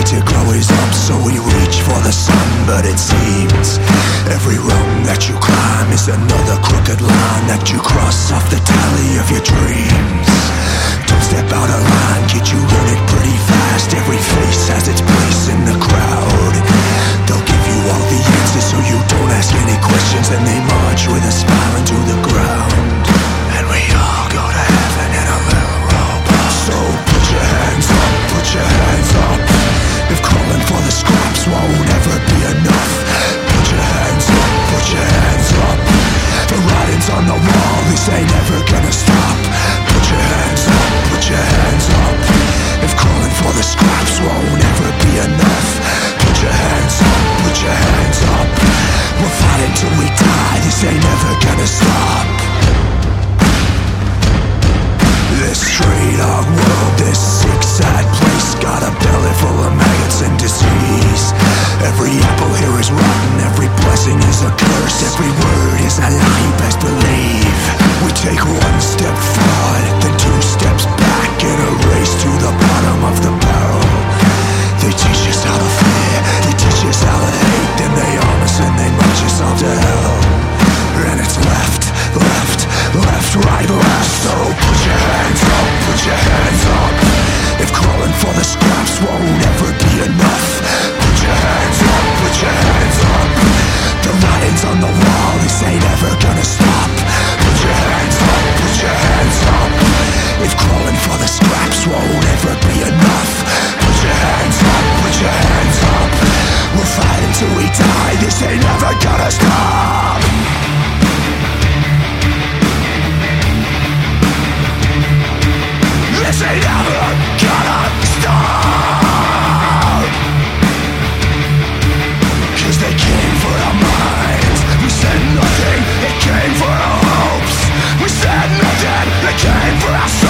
to grow is up, so we reach for the sun. But it seems every rung that you climb is another crooked line that you cross off the tally of your dreams. Don't step out of line, kid, you learn it pretty fast. Every face has its place in the crowd. They'll give you all the answers so you don't ask any questions, and they march with a smile into the ground. And we all go to heaven in a little robot. So put your hands up, put your hands up. If calling for the scraps won't ever be enough, put your hands up, put your hands up. The writing's on the wall, this ain't ever gonna stop. Put your hands up, put your hands up. If calling for the scraps won't ever be enough, put your hands up, put your hands up. We'll fight until we die, this ain't ever gonna stop. This straight out world, this sick sad place, got a belly full of maggots and disease. Every apple here is rotten, every blessing is a curse, every word is a lie, you best believe. We take one step forward, then two steps back, in a race to the bottom of the barrel. They teach us how to fear, they teach us how to hate, then they arm us and they march us off to hell. And it's left, left, left, right, left. So put your hands up, put your hands up. If calling for the scraps won't ever be enough, put your hands up, put your hands up. The writing's on the wall, this ain't ever gonna stop. Put your hands up, put your hands up. If calling for the scraps won't ever be enough, put your hands up, put your hands up. We'll fight until we die, this ain't ever gonna stop. This ain't ever gonna stop. Cause they came for our minds, we said nothing, they came for our hopes. We said nothing, they came for our